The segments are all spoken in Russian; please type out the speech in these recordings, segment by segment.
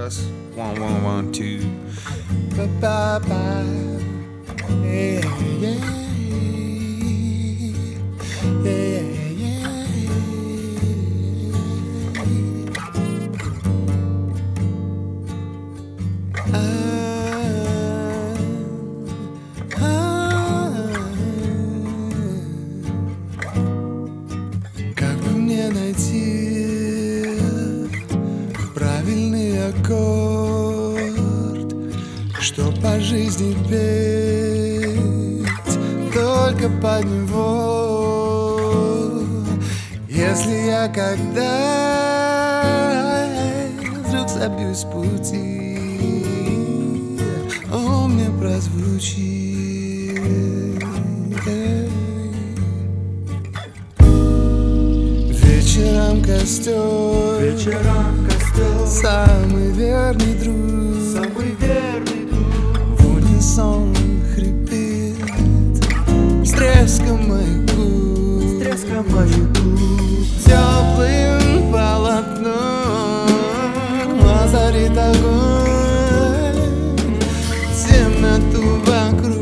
раз. One, one, one, two. Ba-ba-ba. Yeah, yeah, yeah, yeah. Как бы мне найти правильный аккорд, чтоб по жизни петь только под него? Если я когда вдруг собьюсь с пути, он мне прозвучит. Вечером костер, самый верный друг, в унисон хрипит с треском моих губ, теплым полотном озарит огонь темноту вокруг.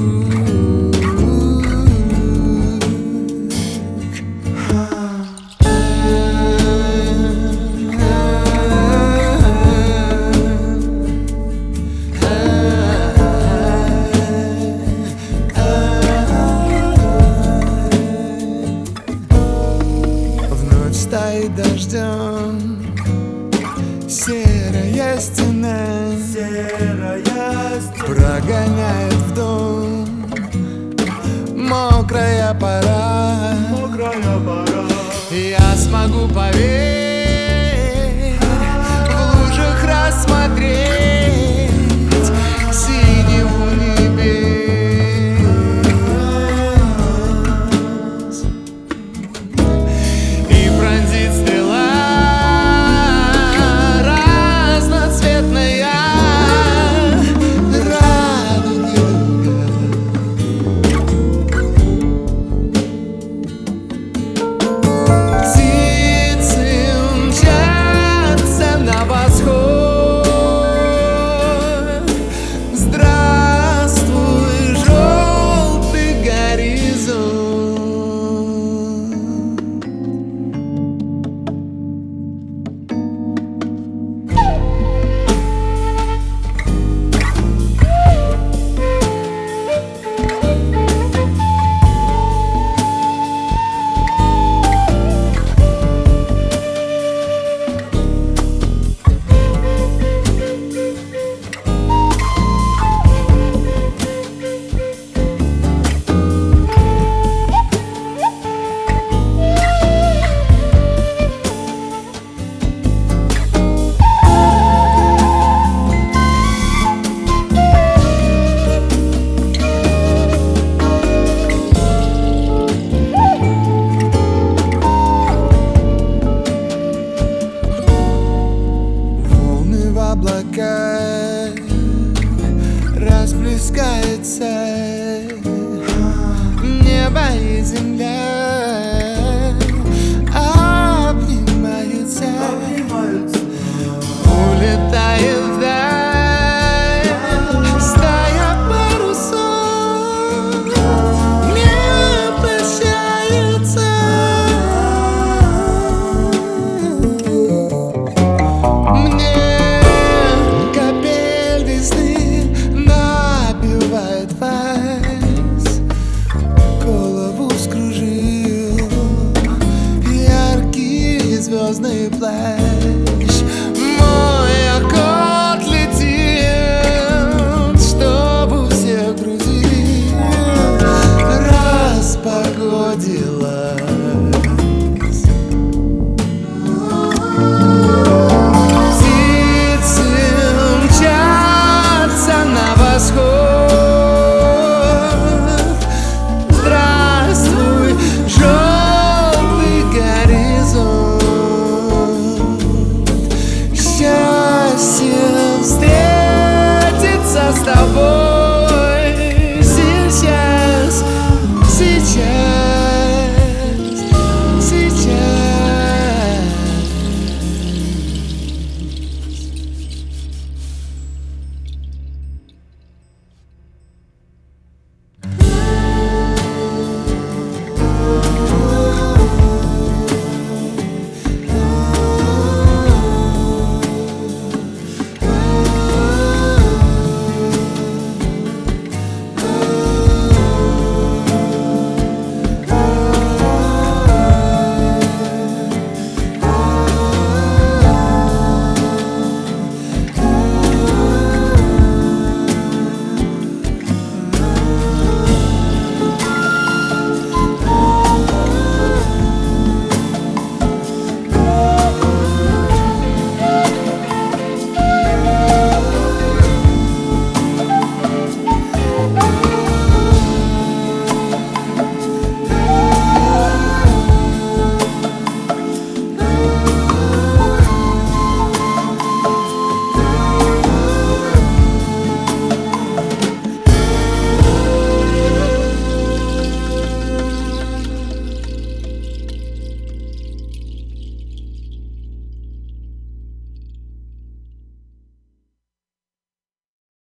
Стоит дождем серая стена, прогоняет в дом мокрая пора. Я смогу поверить, в лужах рассмотреть синеву небес и пронзит стрела разноцветная радуги луга. Птицы мчатся на восход. Здравствуй, желтый горизонт. Волны в облаках расплескаются, небо и земля обнимаются, улетает вдаль стая парусов, не прощаются. Мне капель весны напевает вальс, голову вскружил яркий звездный плащ. Мой аккорд летит, чтобы всех грузить, распогодила